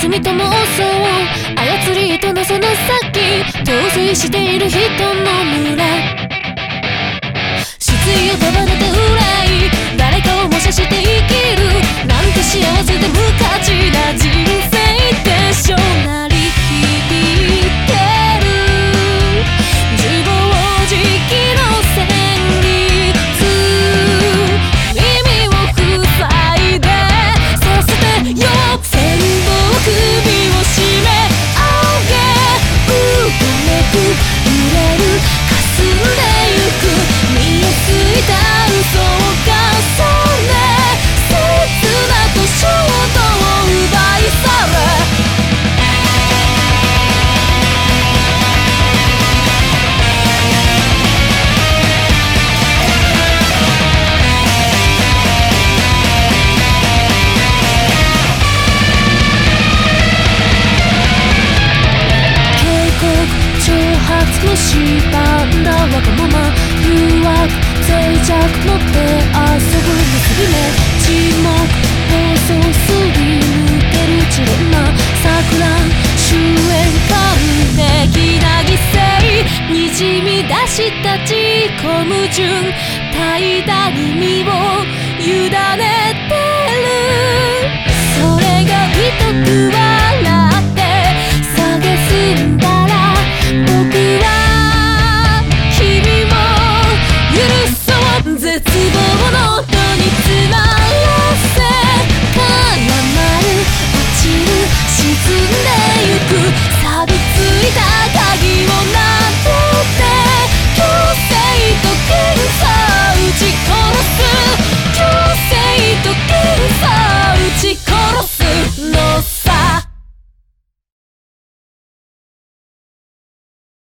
夢と妄想操り人のその先陶酔している人の群れ失意を束ねて憂い誰かを模写して生きるなんて幸せで無価値な人生でしょ鳴り響いてる自暴自棄の旋律耳を塞いでさせてよ全部首を締め上げうごめく揺れる霞んでゆく見えすいた嘘がそれ切なと衝動を奪い去れ挑発の縛んだわがまま誘惑脆弱の手遊ぶ結び目沈黙放送すり抜けるジレンマ錯乱終焉完璧な犠牲にじみ出した自己矛盾怠惰に身を委ねてるそれが痛く笑って蔑んだ僕は君を許そう絶望の